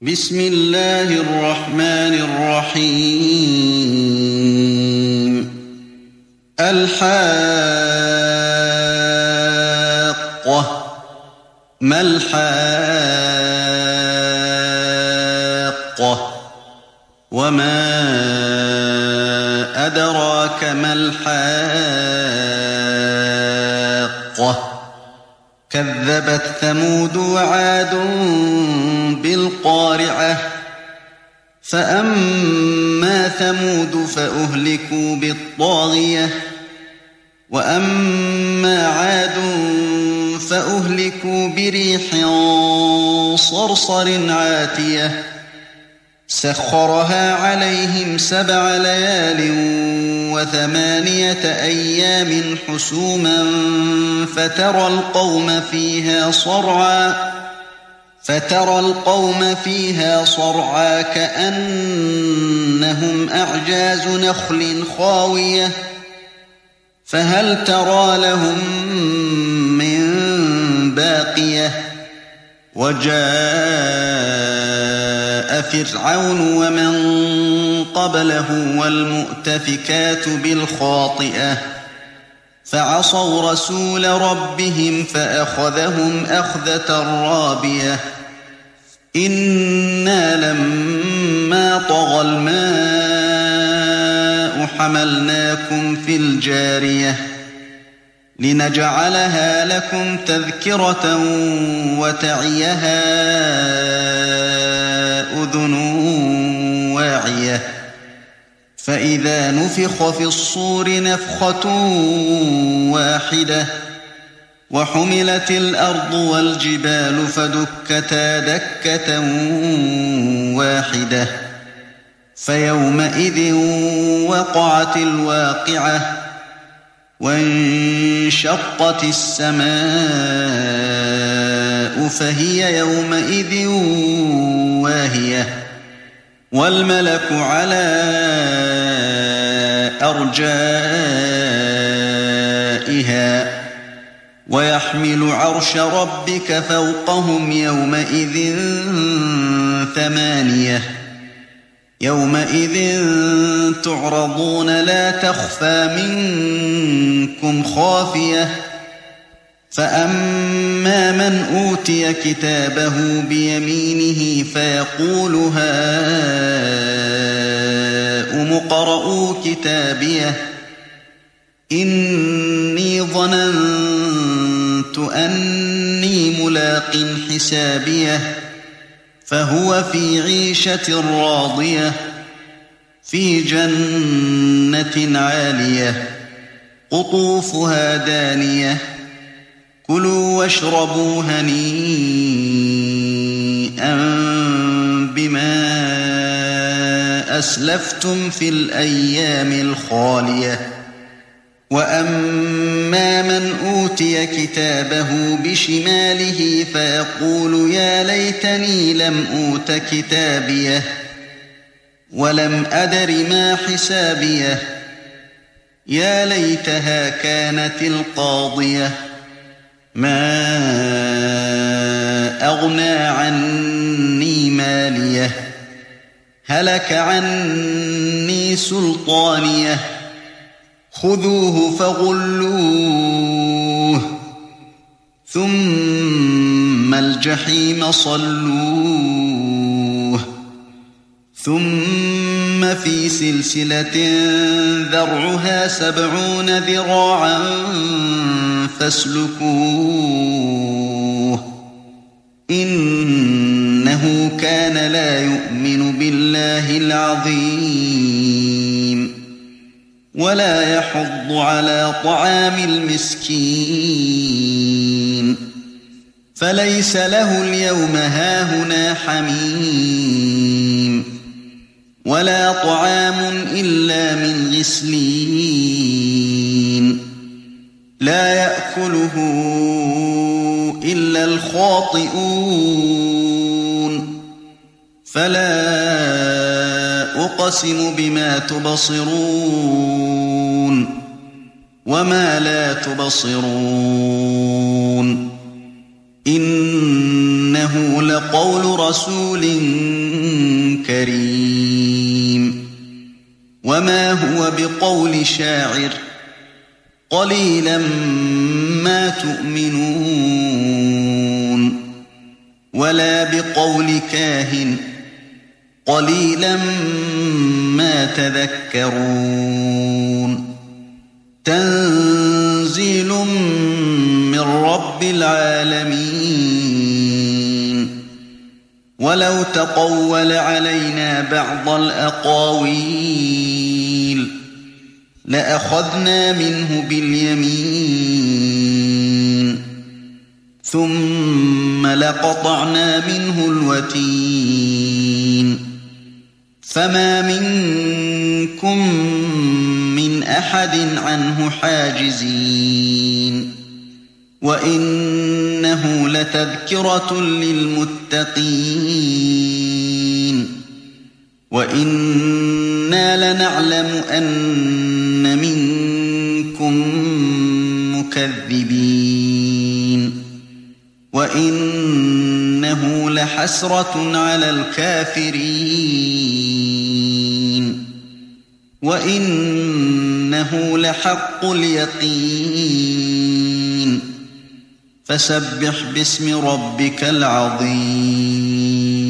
بسم الله الرحمن الرحيم الحاقة ما الحاقة وما أدراك ما الحاقة كذبت ثمود وعاد بالقارعة فأما ثمود فأهلكوا بالطاغية وأما عاد فأهلكوا بريح صرصر عاتية سخرها عليهم 7 ليال و8 أيام حسوما فترى القوم فيها صرعا كأنهم أعجاز نخل خاوية فهل ترى لهم من باقية وجاء فرعون ومن قبله والمؤتفكات بالخاطئة فعصوا رسول ربهم فأخذهم أخذة رابية إنا لما طغى الماء حملناكم في الجارية لنجعلها لكم تذكرة وتعيها أذن واعية فإذا نفخ في الصور نفخة واحدة وحملت الأرض والجبال فدكتا دكة واحدة فيومئذ وقعت الواقعة وانشقت السماء فهي يومئذ واهية والملك على أرجائها ويحمل عرش ربك فوقهم يومئذ 8 يومئذ تعرضون لا تخفى منكم خافية فأما من أوتي كتابه بيمينه فيقول هاؤم اقرءوا كتابيه إني ظننت أني ملاق حسابيه فهو في عيشة راضية في جنة عالية قطوفها دانية كلوا واشربوا هنيئا بما أسلفتم في الأيام الخالية وأما من أوتي كتابه بشماله فيقول يا ليتني لم أوت كتابيه ولم أدر ما حسابيه يا ليتها كانت القاضية ما أغنى عني ماليه هلك عني سلطانيه خذوه فغلوه ثم الجحيم صلوه ثم في سلسلة ذرعها 70 ذراعا فاسلكوه إنه كان لا يؤمن بالله العظيم ولا يحض على طعام المسكين فليس له اليوم هاهنا حميم ولا طعام إلا من غسلين لا يأكله إلا الخاطئون فلا أقسم بما تبصرون وما لا تبصرون إنه لقول رسول وما هو بقول شاعر قليلا ما تؤمنون ولا بقول كاهن قليلا ما تذكرون تنزيل من رب العالمين ولو تقول علينا بعض الأقاويل لأخذنا منه باليمين ثم لقطعنا منه الوتين فما منكم من أحد عنه حاجزين وإنه لتذكرة للمتقين وإنا لنعلم أن منكم مكذبين وإنه لحسرة على الكافرين وإنه لحق اليقين فسبح باسم ربك العظيم